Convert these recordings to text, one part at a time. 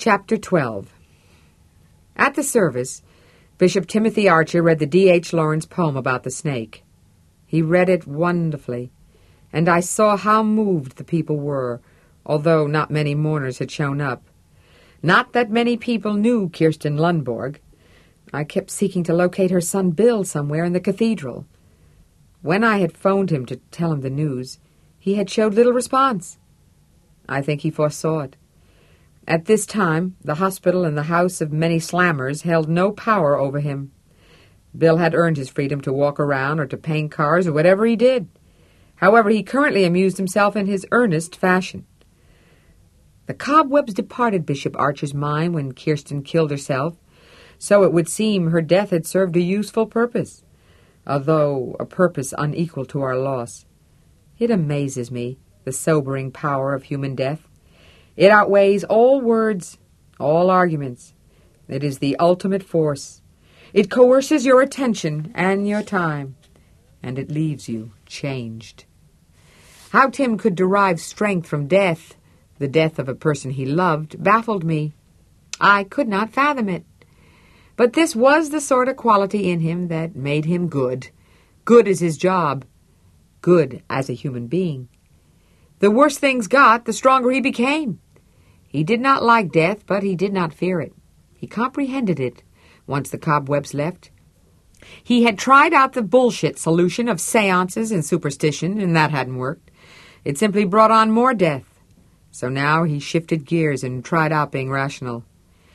Chapter 12. At the service, Bishop Timothy Archer read the D.H. Lawrence poem about the snake. He read it wonderfully, and I saw how moved the people were, although not many mourners had shown up. Not that many people knew Kirsten Lundborg. I kept seeking to locate her son Bill somewhere in the cathedral. When I had phoned him to tell him the news, he had showed little response. I think he foresaw it. At this time, the hospital and the house of many slammers held no power over him. Bill had earned his freedom to walk around or to paint cars or whatever he did. However, he currently amused himself in his earnest fashion. The cobwebs departed Bishop Archer's mind when Kirsten killed herself, so it would seem her death had served a useful purpose, although a purpose unequal to our loss. It amazes me, the sobering power of human death. It outweighs all words, all arguments. It is the ultimate force. It coerces your attention and your time, and it leaves you changed. How Tim could derive strength from death, the death of a person he loved, baffled me. I could not fathom it. But this was the sort of quality in him that made him good. Good as his job. Good as a human being. The worse things got, the stronger he became. He did not like death, but he did not fear it. He comprehended it once the cobwebs left. He had tried out the bullshit solution of seances and superstition, and that hadn't worked. It simply brought on more death. So now he shifted gears and tried out being rational.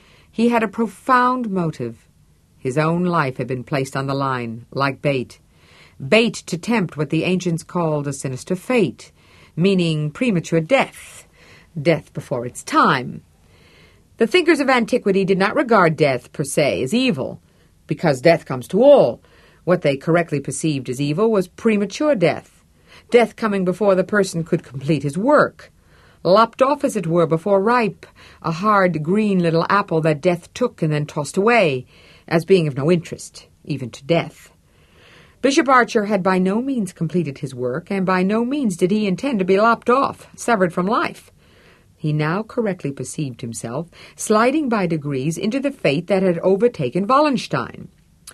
He had a profound motive. His own life had been placed on the line, like bait. Bait to tempt what the ancients called a sinister fate, meaning premature death. Death before its time. The thinkers of antiquity did not regard death, per se, as evil, because death comes to all. What they correctly perceived as evil was premature death, death coming before the person could complete his work, lopped off, as it were, before ripe, a hard, green little apple that death took and then tossed away, as being of no interest, even to death. Bishop Archer had by no means completed his work, and by no means did he intend to be lopped off, severed from life. He now correctly perceived himself sliding by degrees into the fate that had overtaken Wallenstein.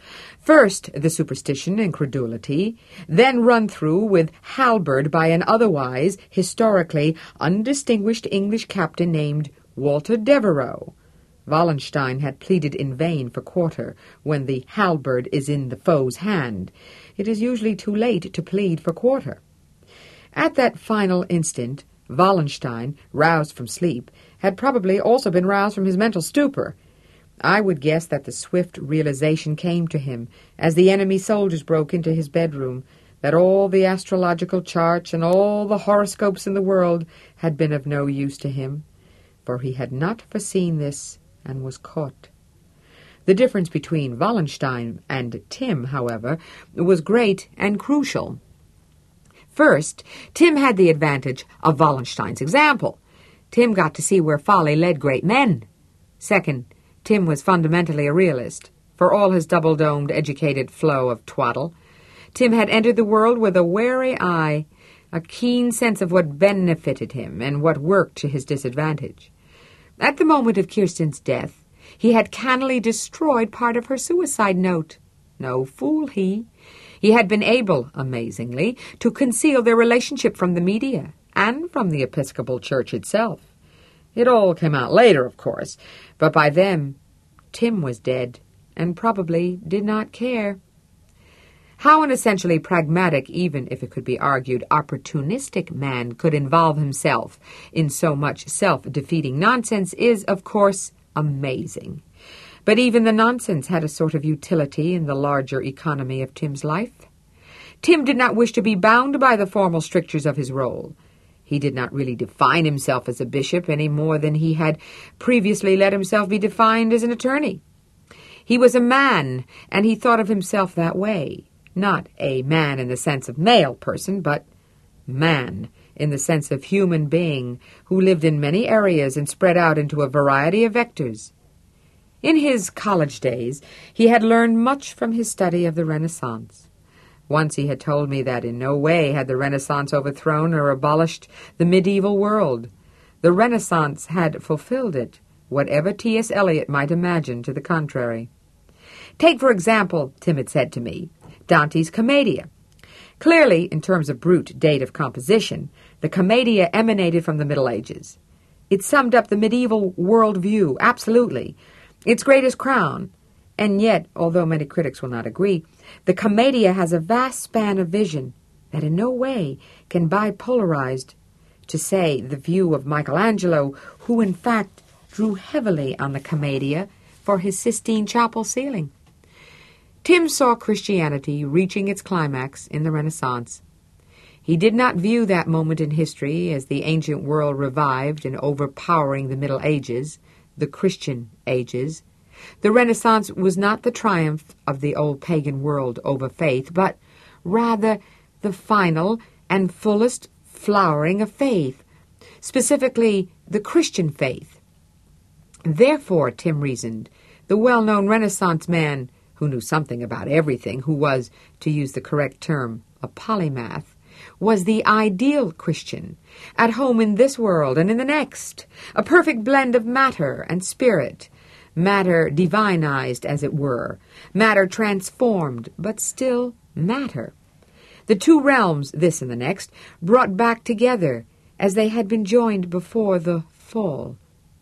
First, the superstition and credulity, then run through with halberd by an otherwise, historically, undistinguished English captain named Walter Devereux. Wallenstein had pleaded in vain for quarter. When the halberd is in the foe's hand, it is usually too late to plead for quarter. At that final instant, Wallenstein, roused from sleep, had probably also been roused from his mental stupor. I would guess that the swift realization came to him as the enemy soldiers broke into his bedroom, that all the astrological charts and all the horoscopes in the world had been of no use to him, for he had not foreseen this and was caught. The difference between Wallenstein and Tim, however, was great and crucial. First, Tim had the advantage of Wallenstein's example. Tim got to see where folly led great men. Second, Tim was fundamentally a realist, for all his double-domed, educated flow of twaddle. Tim had entered the world with a wary eye, a keen sense of what benefited him and what worked to his disadvantage. At the moment of Kirsten's death, he had cannily destroyed part of her suicide note. No fool he. He had been able, amazingly, to conceal their relationship from the media and from the Episcopal Church itself. It all came out later, of course, but by then Tim was dead and probably did not care. How an essentially pragmatic, even if it could be argued opportunistic man could involve himself in so much self-defeating nonsense is, of course, amazing. But even the nonsense had a sort of utility in the larger economy of Tim's life. Tim did not wish to be bound by the formal strictures of his role. He did not really define himself as a bishop any more than he had previously let himself be defined as an attorney. He was a man, and he thought of himself that way. Not a man in the sense of male person, but man in the sense of human being who lived in many areas and spread out into a variety of vectors. In his college days, he had learned much from his study of the Renaissance. Once he had told me that in no way had the Renaissance overthrown or abolished the medieval world. The Renaissance had fulfilled it, whatever T.S. Eliot might imagine to the contrary. Take, for example, Tim had said to me, Dante's Commedia. Clearly, in terms of brute date of composition, the Commedia emanated from the Middle Ages. It summed up the medieval worldview, absolutely, its greatest crown. And yet, although many critics will not agree, the Commedia has a vast span of vision that in no way can be bipolarized to, say, the view of Michelangelo, who in fact drew heavily on the Commedia for his Sistine Chapel ceiling. Tim saw Christianity reaching its climax in the Renaissance. He did not view that moment in history as the ancient world revived and overpowering the Middle Ages, the Christian ages. The Renaissance was not the triumph of the old pagan world over faith, but rather the final and fullest flowering of faith, specifically the Christian faith. Therefore, Tim reasoned, the well-known Renaissance man who knew something about everything, who was, to use the correct term, a polymath, was the ideal Christian, at home in this world and in the next, a perfect blend of matter and spirit, matter divinized, as it were, matter transformed, but still matter. The two realms, this and the next, brought back together as they had been joined before the fall.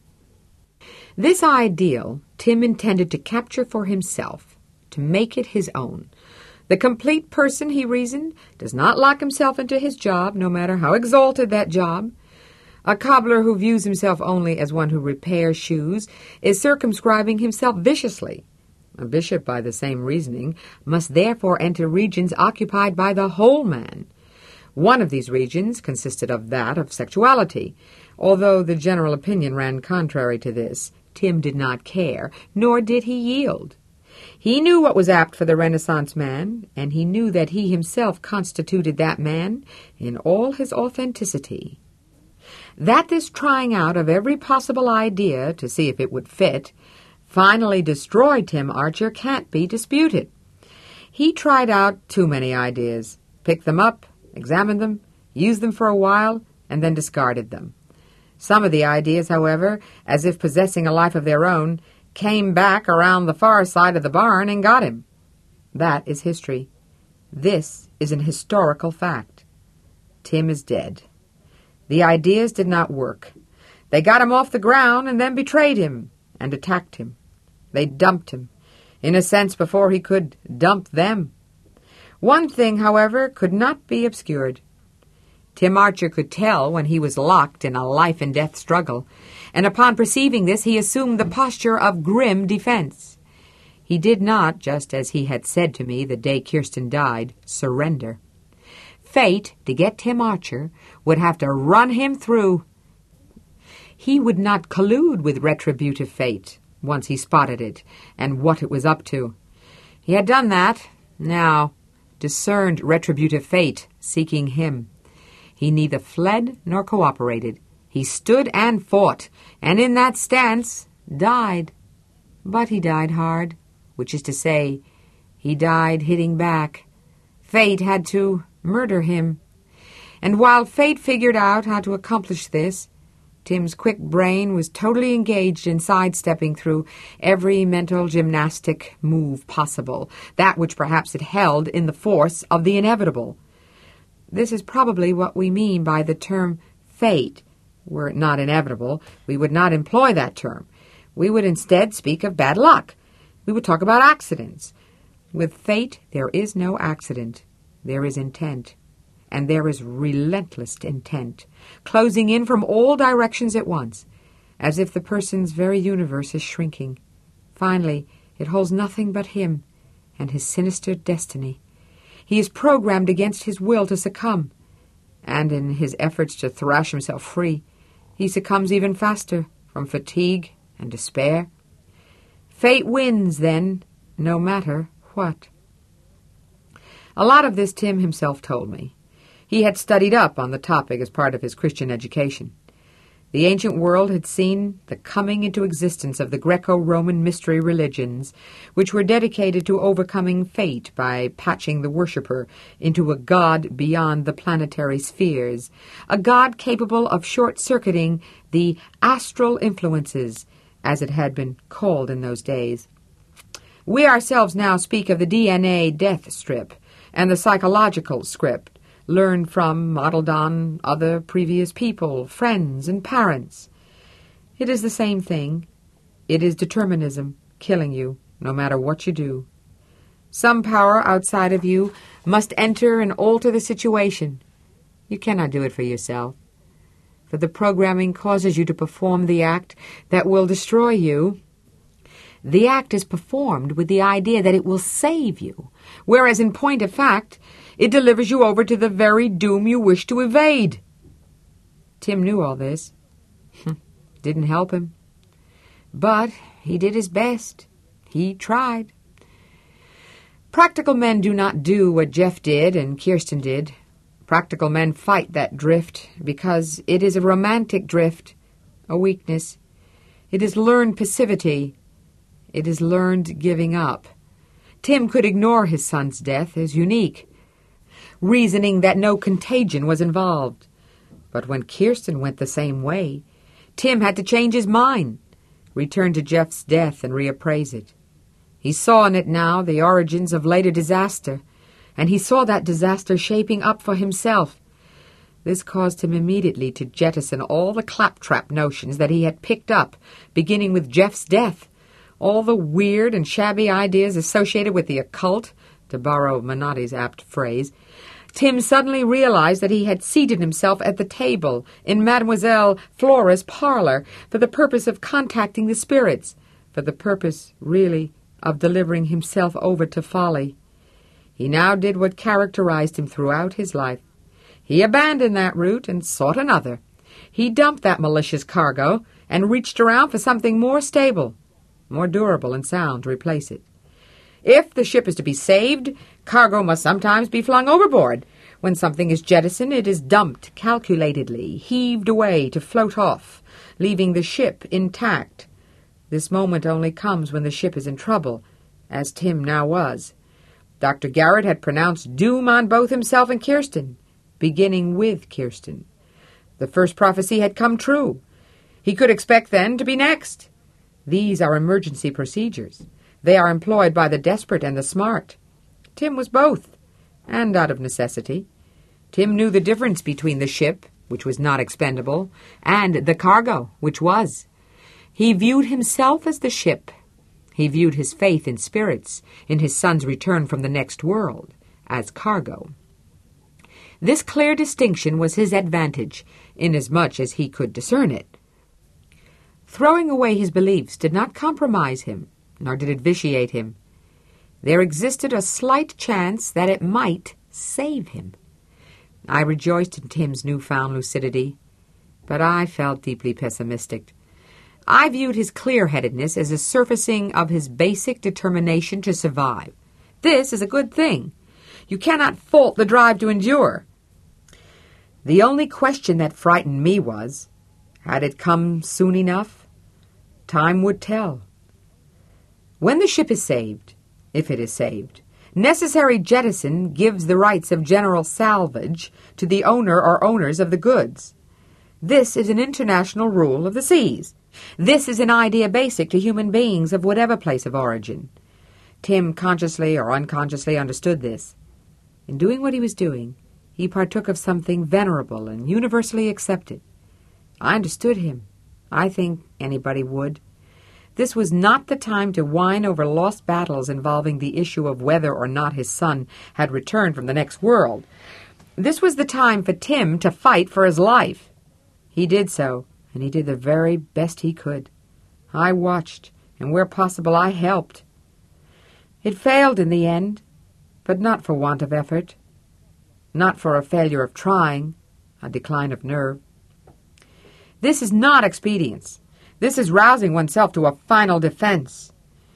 This ideal Tim intended to capture for himself, to make it his own. The complete person, he reasoned, does not lock himself into his job, no matter how exalted that job. A cobbler who views himself only as one who repairs shoes is circumscribing himself viciously. A bishop, by the same reasoning, must therefore enter regions occupied by the whole man. One of these regions consisted of that of sexuality. Although the general opinion ran contrary to this, Tim did not care, nor did he yield. He knew what was apt for the Renaissance man, and he knew that he himself constituted that man in all his authenticity. That this trying out of every possible idea to see if it would fit finally destroyed Tim Archer can't be disputed. He tried out too many ideas, picked them up, examined them, used them for a while, and then discarded them. Some of the ideas, however, as if possessing a life of their own, came back around the far side of the barn and got him. That is history. This is an historical fact. Tim is dead. The ideas did not work. They got him off the ground and then betrayed him and attacked him. They dumped him, in a sense, before he could dump them. One thing, however, could not be obscured. Tim Archer could tell when he was locked in a life-and-death struggle, and upon perceiving this he assumed the posture of grim defense. He did not, just as he had said to me the day Kirsten died, surrender. Fate, to get Tim Archer, would have to run him through. He would not collude with retributive fate, once he spotted it, and what it was up to. He had done that, now discerned retributive fate seeking him. He neither fled nor cooperated. He stood and fought, and in that stance died. But he died hard, which is to say, he died hitting back. Fate had to murder him. And while fate figured out how to accomplish this, Tim's quick brain was totally engaged in sidestepping through every mental gymnastic move possible, that which perhaps it held in the force of the inevitable. This is probably what we mean by the term fate. Were it not inevitable, we would not employ that term. We would instead speak of bad luck. We would talk about accidents. With fate, there is no accident. There is intent. And there is relentless intent, closing in from all directions at once, as if the person's very universe is shrinking. Finally, it holds nothing but him and his sinister destiny. He is programmed against his will to succumb, and in his efforts to thrash himself free, he succumbs even faster from fatigue and despair. Fate wins, then, no matter what. A lot of this Tim himself told me. He had studied up on the topic as part of his Christian education. The ancient world had seen the coming into existence of the Greco-Roman mystery religions, which were dedicated to overcoming fate by patching the worshipper into a god beyond the planetary spheres, a god capable of short-circuiting the astral influences as it had been called in those days. We ourselves now speak of the DNA death strip and the psychological script, learned from, modeled on other previous people, friends, and parents. It is the same thing. It is determinism, killing you, no matter what you do. Some power outside of you must enter and alter the situation. You cannot do it for yourself, for the programming causes you to perform the act that will destroy you. The act is performed with the idea that it will save you, whereas in point of fact, it delivers you over to the very doom you wish to evade. Tim knew all this. Didn't help him. But he did his best. He tried. Practical men do not do what Jeff did and Kirsten did. Practical men fight that drift because it is a romantic drift, a weakness. It is learned passivity. It is learned giving up. Tim could ignore his son's death as unique, reasoning that no contagion was involved. But when Kirsten went the same way, Tim had to change his mind, return to Jeff's death and reappraise it. He saw in it now the origins of later disaster, and he saw that disaster shaping up for himself. This caused him immediately to jettison all the claptrap notions that he had picked up, beginning with Jeff's death, all the weird and shabby ideas associated with the occult, to borrow Manotti's apt phrase. Tim suddenly realized that he had seated himself at the table in Mademoiselle Flora's parlor for the purpose of contacting the spirits, for the purpose, really, of delivering himself over to folly. He now did what characterized him throughout his life. He abandoned that route and sought another. He dumped that malicious cargo and reached around for something more stable, more durable and sound to replace it. If the ship is to be saved, cargo must sometimes be flung overboard. When something is jettisoned, it is dumped calculatedly, heaved away to float off, leaving the ship intact. This moment only comes when the ship is in trouble, as Tim now was. Dr. Garrett had pronounced doom on both himself and Kirsten, beginning with Kirsten. The first prophecy had come true. He could expect then to be next. These are emergency procedures. They are employed by the desperate and the smart. Tim was both, and out of necessity. Tim knew the difference between the ship, which was not expendable, and the cargo, which was. He viewed himself as the ship. He viewed his faith in spirits, in his son's return from the next world, as cargo. This clear distinction was his advantage, inasmuch as he could discern it. Throwing away his beliefs did not compromise him, nor did it vitiate him. There existed a slight chance that it might save him. I rejoiced in Tim's newfound lucidity, but I felt deeply pessimistic. I viewed his clear-headedness as a surfacing of his basic determination to survive. This is a good thing. You cannot fault the drive to endure. The only question that frightened me was, had it come soon enough? Time would tell. When the ship is saved, if it is saved, necessary jettison gives the rights of general salvage to the owner or owners of the goods. This is an international rule of the seas. This is an idea basic to human beings of whatever place of origin. Tim consciously or unconsciously understood this. In doing what he was doing, he partook of something venerable and universally accepted. I understood him. I think anybody would. This was not the time to whine over lost battles involving the issue of whether or not his son had returned from the next world. This was the time for Tim to fight for his life. He did so, and he did the very best he could. I watched, and where possible I helped. It failed in the end, but not for want of effort, not for a failure of trying, a decline of nerve. This is not expedience. This is rousing oneself to a final defense.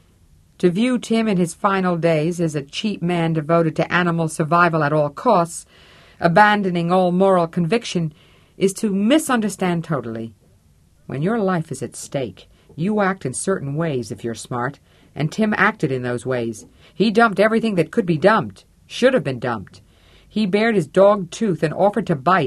To view Tim in his final days as a cheap man devoted to animal survival at all costs, abandoning all moral conviction, is to misunderstand totally. When your life is at stake, you act in certain ways if you're smart, and Tim acted in those ways. He dumped everything that could be dumped, should have been dumped. He bared his dog tooth and offered to bite,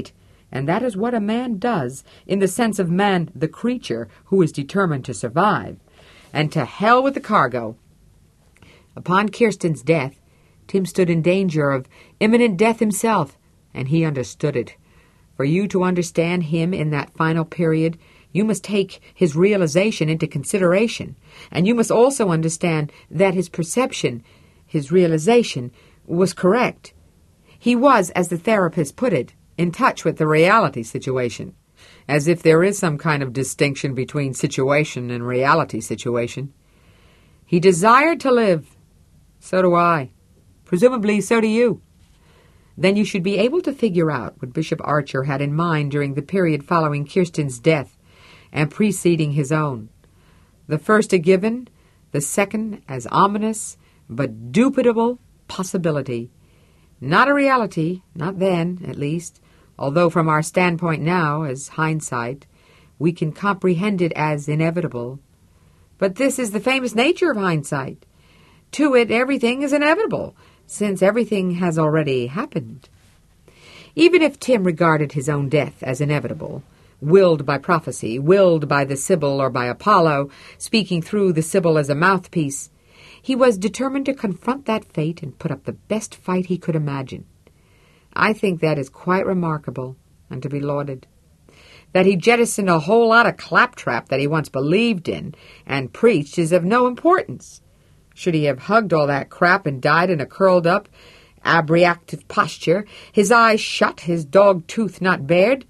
and that is what a man does, in the sense of man, the creature, who is determined to survive. And to hell with the cargo. Upon Kirsten's death, Tim stood in danger of imminent death himself, and he understood it. For you to understand him in that final period, you must take his realization into consideration, and you must also understand that his perception, his realization, was correct. He was, as the therapist put it, in touch with the reality situation, as if there is some kind of distinction between situation and reality situation. He desired to live. So do I. Presumably, so do you. Then you should be able to figure out what Bishop Archer had in mind during the period following Kirsten's death and preceding his own. The first a given, the second as ominous but dubitable possibility. Not a reality, not then, at least, although from our standpoint now, as hindsight, we can comprehend it as inevitable. But this is the famous nature of hindsight. To it, everything is inevitable, since everything has already happened. Even if Tim regarded his own death as inevitable, willed by prophecy, willed by the Sibyl or by Apollo, speaking through the Sibyl as a mouthpiece, he was determined to confront that fate and put up the best fight he could imagine. I think that is quite remarkable and to be lauded. That he jettisoned a whole lot of claptrap that he once believed in and preached is of no importance. Should he have hugged all that crap and died in a curled-up, abreactive posture, his eyes shut, his dog tooth not bared?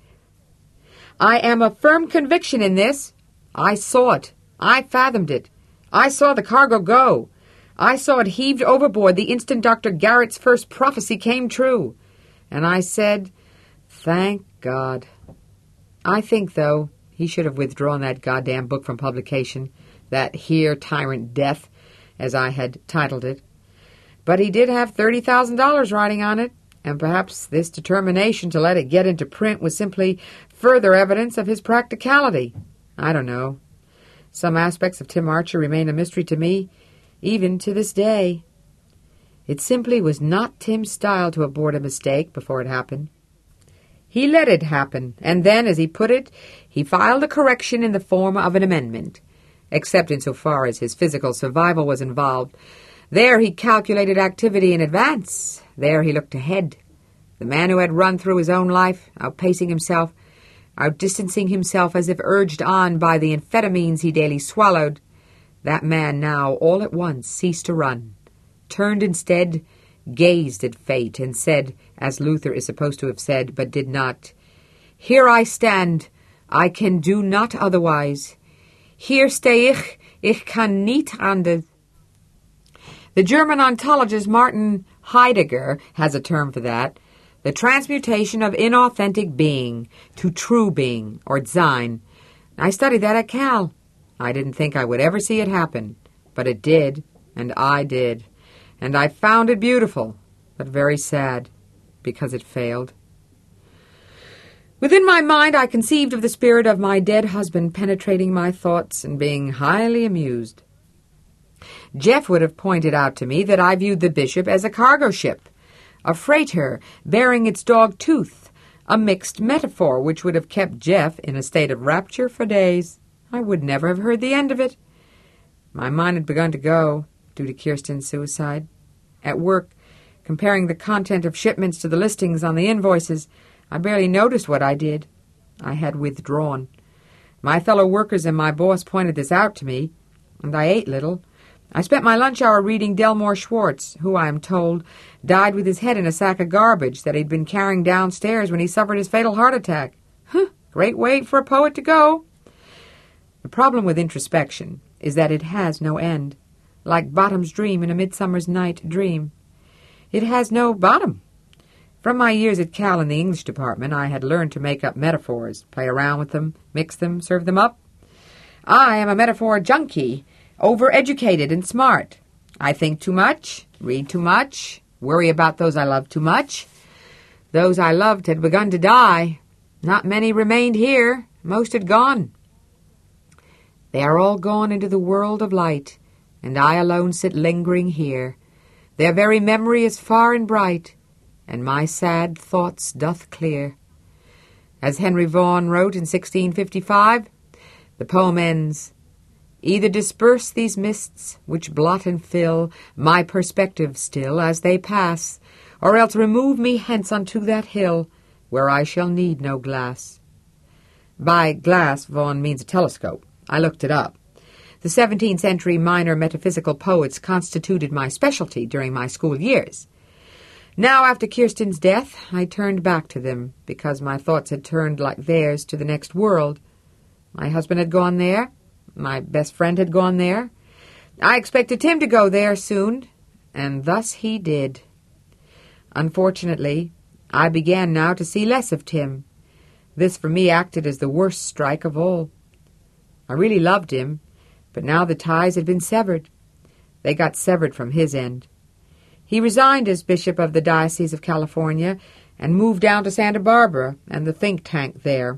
I am of firm conviction in this. I saw it. I fathomed it. I saw the cargo go. I saw it heaved overboard the instant Dr. Garrett's first prophecy came true. And I said, thank God. I think, though, he should have withdrawn that goddamn book from publication, that Here Tyrant Death, as I had titled it. But he did have $30,000 riding on it, and perhaps this determination to let it get into print was simply further evidence of his practicality. I don't know. Some aspects of Tim Archer remain a mystery to me, even to this day. It simply was not Tim's style to abort a mistake before it happened. He let it happen, and then, as he put it, he filed a correction in the form of an amendment, except insofar as his physical survival was involved. There he calculated activity in advance. There he looked ahead. The man who had run through his own life, outpacing himself, outdistancing himself as if urged on by the amphetamines he daily swallowed, that man now all at once ceased to run, turned instead, gazed at fate, and said, as Luther is supposed to have said, but did not, "Here I stand, I can do not otherwise. Hier stehe ich kann nicht anders." The German ontologist Martin Heidegger has a term for that, the transmutation of inauthentic being to true being, or Sein. I studied that at Cal. I didn't think I would ever see it happen, but it did, and I did. And I found it beautiful, but very sad, because it failed. Within my mind I conceived of the spirit of my dead husband penetrating my thoughts and being highly amused. Jeff would have pointed out to me that I viewed the bishop as a cargo ship, a freighter bearing its dog tooth, a mixed metaphor which would have kept Jeff in a state of rapture for days. I would never have heard the end of it. My mind had begun to go, due to Kirsten's suicide. At work, comparing the content of shipments to the listings on the invoices, I barely noticed what I did. I had withdrawn. My fellow workers and my boss pointed this out to me, and I ate little. I spent my lunch hour reading Delmore Schwartz, who, I am told, died with his head in a sack of garbage that he'd been carrying downstairs when he suffered his fatal heart attack. Great way for a poet to go. The problem with introspection is that it has no end, like Bottom's dream in A Midsummer's Night Dream. It has no bottom. From my years at Cal in the English department, I had learned to make up metaphors, play around with them, mix them, serve them up. I am a metaphor junkie, overeducated and smart. I think too much, read too much, worry about those I love too much. Those I loved had begun to die. Not many remained here. Most had gone. They are all gone into the world of light, and I alone sit lingering here. Their very memory is far and bright, and my sad thoughts doth clear. As Henry Vaughan wrote in 1655, the poem ends, "Either disperse these mists which blot and fill my perspective still as they pass, or else remove me hence unto that hill where I shall need no glass." By glass, Vaughan means a telescope. I looked it up. The 17th century minor metaphysical poets constituted my specialty during my school years. Now, after Kirsten's death, I turned back to them, because my thoughts had turned like theirs to the next world. My husband had gone there. My best friend had gone there. I expected Tim to go there soon, and thus he did. Unfortunately, I began now to see less of Tim. This for me acted as the worst strike of all. I really loved him, but now the ties had been severed. They got severed from his end. He resigned as Bishop of the Diocese of California and moved down to Santa Barbara and the think tank there.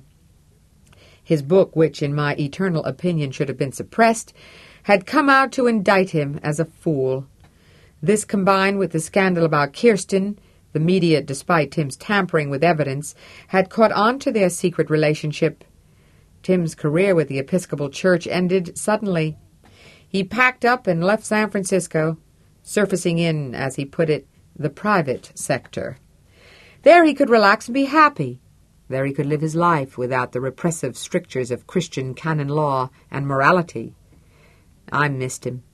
His book, which in my eternal opinion should have been suppressed, had come out to indict him as a fool. This, combined with the scandal about Kirsten, the media, despite Tim's tampering with evidence, had caught on to their secret relationship. Tim's career with the Episcopal Church ended suddenly. He packed up and left San Francisco, surfacing in, as he put it, the private sector. There he could relax and be happy. There he could live his life without the repressive strictures of Christian canon law and morality. I missed him.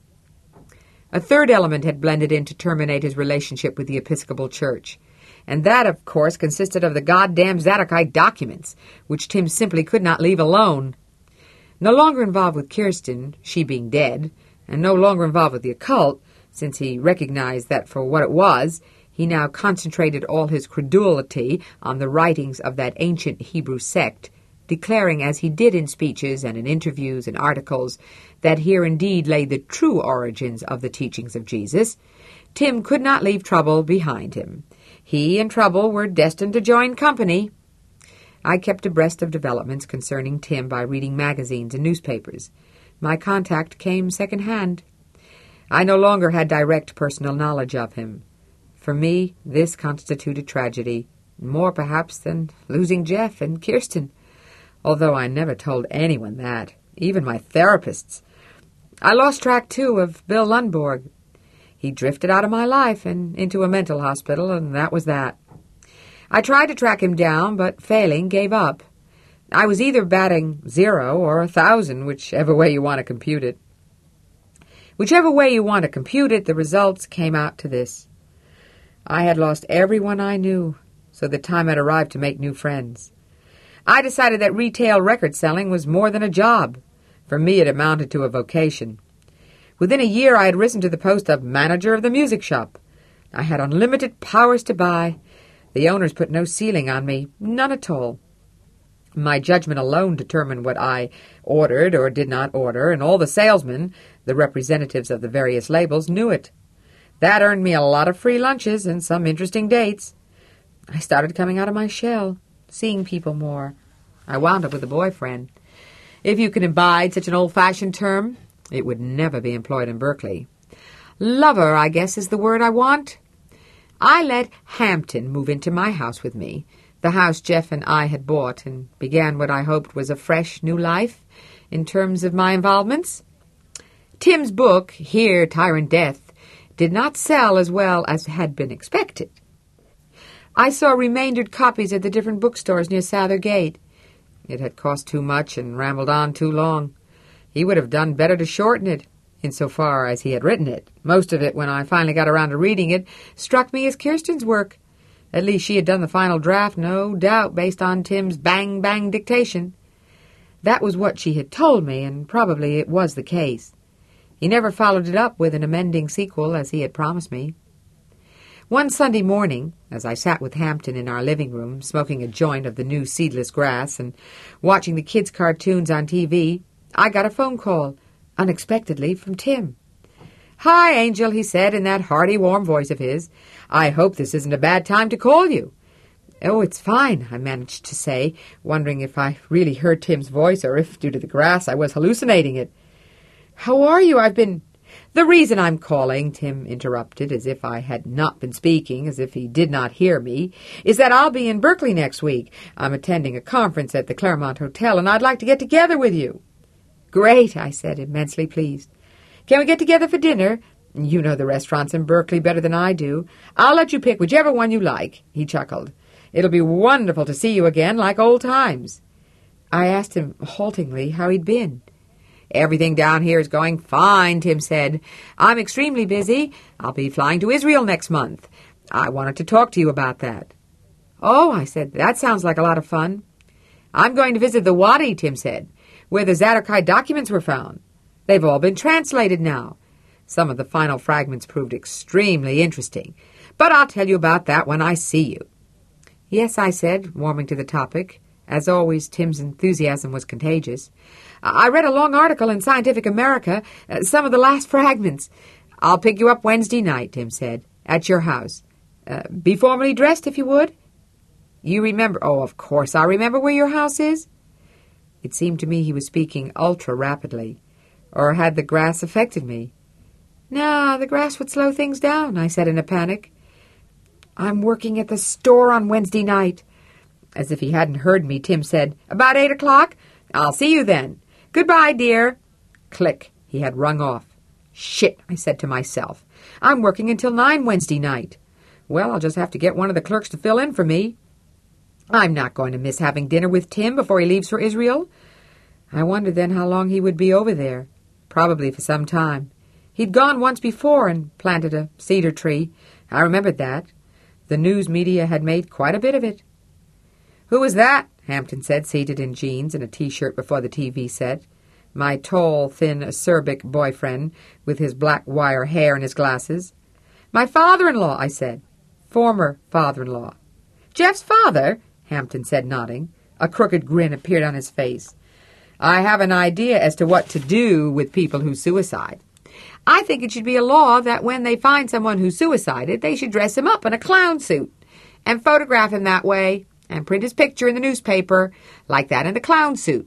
A third element had blended in to terminate his relationship with the Episcopal Church, and that, of course, consisted of the goddamn Zadokite documents, which Tim simply could not leave alone. No longer involved with Kirsten, she being dead, and no longer involved with the occult, since he recognized that for what it was, he now concentrated all his credulity on the writings of that ancient Hebrew sect, declaring, as he did in speeches and in interviews and articles, that here indeed lay the true origins of the teachings of Jesus. Tim could not leave trouble behind him. He and trouble were destined to join company. I kept abreast of developments concerning Tim by reading magazines and newspapers. My contact came second-hand. I no longer had direct personal knowledge of him. For me, this constituted tragedy, more perhaps than losing Jeff and Kirsten, although I never told anyone that, even my therapists. I lost track, too, of Bill Lundborg. He drifted out of my life and into a mental hospital, and that was that. I tried to track him down, but failing, gave up. I was either batting 0 or 1,000, whichever way you want to compute it. Whichever way you want to compute it, the results came out to this. I had lost everyone I knew, so the time had arrived to make new friends. I decided that retail record selling was more than a job. For me, it amounted to a vocation. Within a year, I had risen to the post of manager of the music shop. I had unlimited powers to buy. The owners put no ceiling on me, none at all. My judgment alone determined what I ordered or did not order, and all the salesmen, the representatives of the various labels, knew it. That earned me a lot of free lunches and some interesting dates. I started coming out of my shell, seeing people more. I wound up with a boyfriend. If you can abide such an old-fashioned term, it would never be employed in Berkeley. Lover, I guess, is the word I want. I let Hampton move into my house with me, the house Jeff and I had bought, and began what I hoped was a fresh new life in terms of my involvements. Tim's book, Here, Tyrant Death, did not sell as well as had been expected. I saw remaindered copies at the different bookstores near Souther Gate. It had cost too much and rambled on too long. He would have done better to shorten it, insofar as he had written it. Most of it, when I finally got around to reading it, struck me as Kirsten's work. At least she had done the final draft, no doubt, based on Tim's bang-bang dictation. That was what she had told me, and probably it was the case. He never followed it up with an amending sequel, as he had promised me. One Sunday morning, as I sat with Hampton in our living room, smoking a joint of the new seedless grass and watching the kids' cartoons on TV, I got a phone call, unexpectedly, from Tim. "Hi, Angel," he said in that hearty, warm voice of his. "I hope this isn't a bad time to call you." "Oh, it's fine," I managed to say, wondering if I really heard Tim's voice or if, due to the grass, I was hallucinating it. "How are you? I've been "The reason I'm calling," Tim interrupted, as if I had not been speaking, as if he did not hear me, "is that I'll be in Berkeley next week. I'm attending a conference at the Claremont Hotel, and I'd like to get together with you." "Great," I said, immensely pleased. "Can we get together for dinner? You know the restaurants in Berkeley better than I do. I'll let you pick whichever one you like," he chuckled. "It'll be wonderful to see you again, like old times." I asked him haltingly how he'd been. "Everything down here is going fine," Tim said. "I'm extremely busy. I'll be flying to Israel next month. I wanted to talk to you about that." "Oh," I said, "that sounds like a lot of fun." "I'm going to visit the Wadi," Tim said, "where the Zadokai documents were found. They've all been translated now. Some of the final fragments proved extremely interesting. But I'll tell you about that when I see you." "Yes," I said, warming to the topic. As always, Tim's enthusiasm was contagious. "I read a long article in Scientific America, some of the last fragments. I'll pick you up Wednesday night," Tim said, "at your house. Be formally dressed, if you would." "You remember—" "Oh, of course I remember where your house is." It seemed to me he was speaking ultra-rapidly. Or had the grass affected me? "No, the grass would slow things down," I said in a panic. "I'm working at the store on Wednesday night." As if he hadn't heard me, Tim said, "About 8 o'clock? I'll see you then. Goodbye, dear." Click. He had rung off. "Shit," I said to myself. "I'm working until 9 Wednesday night. Well, I'll just have to get one of the clerks to fill in for me. I'm not going to miss having dinner with Tim before he leaves for Israel." I wondered then how long he would be over there. Probably for some time. He'd gone once before and planted a cedar tree. I remembered that. The news media had made quite a bit of it. "Who was that?" Hampton said, seated in jeans and a T-shirt before the TV set. My tall, thin, acerbic boyfriend, with his black wire hair and his glasses. "My father-in-law," I said. "Former father-in-law." "Jeff's father?" Hampton said, nodding. A crooked grin appeared on his face. "I have an idea as to what to do with people who suicide. I think it should be a law that when they find someone who suicided, they should dress him up in a clown suit and photograph him that way and print his picture in the newspaper like that in the clown suit.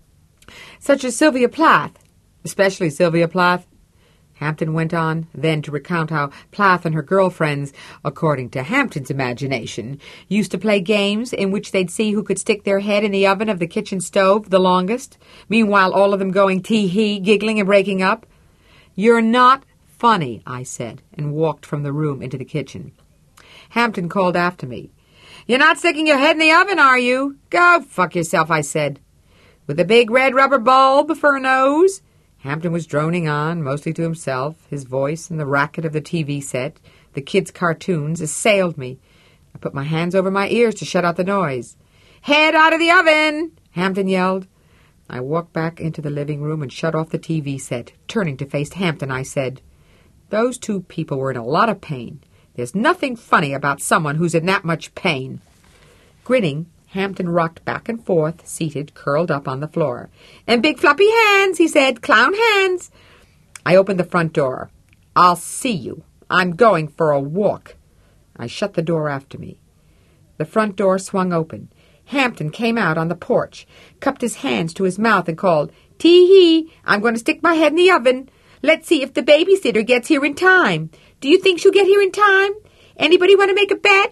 Such as Sylvia Plath, especially Sylvia Plath." Hampton went on then to recount how Plath and her girlfriends, according to Hampton's imagination, used to play games in which they'd see who could stick their head in the oven of the kitchen stove the longest, meanwhile all of them going tee-hee, giggling and breaking up. "You're not funny," I said, and walked from the room into the kitchen. Hampton called after me. "You're not sticking your head in the oven, are you? Go fuck yourself," I said. "With a big red rubber bulb for a nose?" Hampton was droning on, mostly to himself. His voice and the racket of the TV set, the kids' cartoons, assailed me. I put my hands over my ears to shut out the noise. "Head out of the oven!" Hampton yelled. I walked back into the living room and shut off the TV set. Turning to face Hampton, I said, "Those two people were in a lot of pain. There's nothing funny about someone who's in that much pain." Grinning, Hampton rocked back and forth, seated, curled up on the floor. "And big floppy hands," he said, "clown hands." I opened the front door. "I'll see you. I'm going for a walk." I shut the door after me. The front door swung open. Hampton came out on the porch, cupped his hands to his mouth and called, "Tee-hee, I'm going to stick my head in the oven. Let's see if the babysitter gets here in time. Do you think she'll get here in time? Anybody want to make a bet?"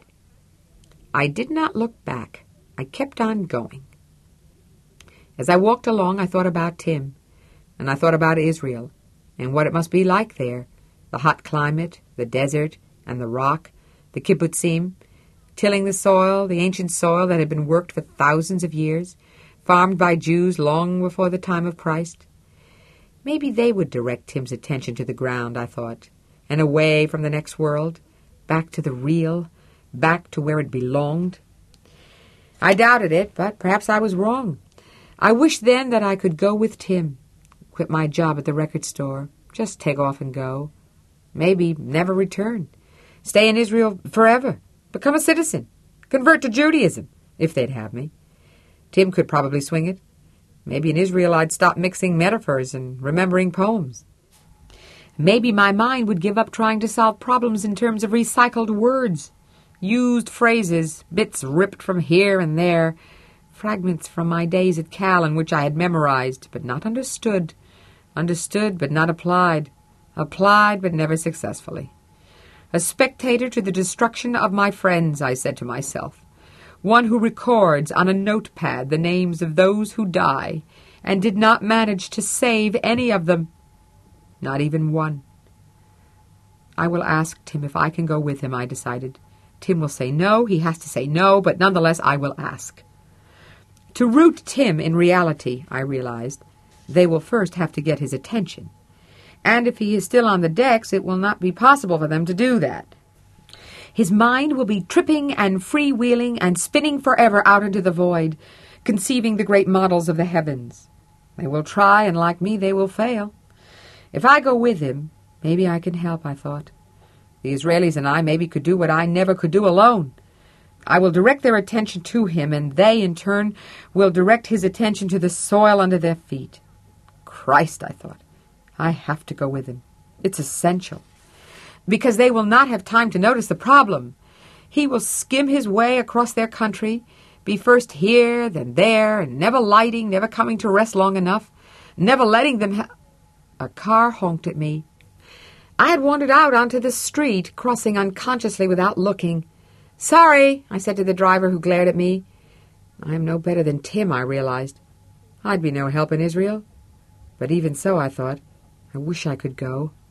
I did not look back. I kept on going. As I walked along, I thought about Tim, and I thought about Israel, and what it must be like there, the hot climate, the desert, and the rock, the kibbutzim, tilling the soil, the ancient soil that had been worked for thousands of years, farmed by Jews long before the time of Christ. Maybe they would direct Tim's attention to the ground, I thought, and away from the next world, back to the real, back to where it belonged. I doubted it, but perhaps I was wrong. I wished then that I could go with Tim, quit my job at the record store, just take off and go. Maybe never return. Stay in Israel forever. Become a citizen. Convert to Judaism, if they'd have me. Tim could probably swing it. Maybe in Israel I'd stop mixing metaphors and remembering poems. Maybe my mind would give up trying to solve problems in terms of recycled words, used phrases, bits ripped from here and there, fragments from my days at Cal in which I had memorized but not understood, understood but not applied, Applied, but never successfully. A spectator to the destruction of my friends, I said to myself. One who records on a notepad the names of those who die, and did not manage to save any of them. Not even one. I will ask Tim if I can go with him, I decided. Tim will say no, he has to say no, but nonetheless I will ask. To root Tim in reality, I realized, they will first have to get his attention. And if he is still on the decks, it will not be possible for them to do that. His mind will be tripping and freewheeling and spinning forever out into the void, conceiving the great models of the heavens. They will try, and like me, they will fail. If I go with him, maybe I can help, I thought. The Israelis and I maybe could do what I never could do alone. I will direct their attention to him, and they, in turn, will direct his attention to the soil under their feet. Christ, I thought, I have to go with him. It's essential. Because they will not have time to notice the problem. He will skim his way across their country, be first here, then there, and never lighting, never coming to rest long enough, never letting them A car honked at me. I had wandered out onto the street, crossing unconsciously without looking. "Sorry," I said to the driver, who glared at me. I am no better than Tim, I realized. I'd be no help in Israel. But even so, I thought, I wish I could go.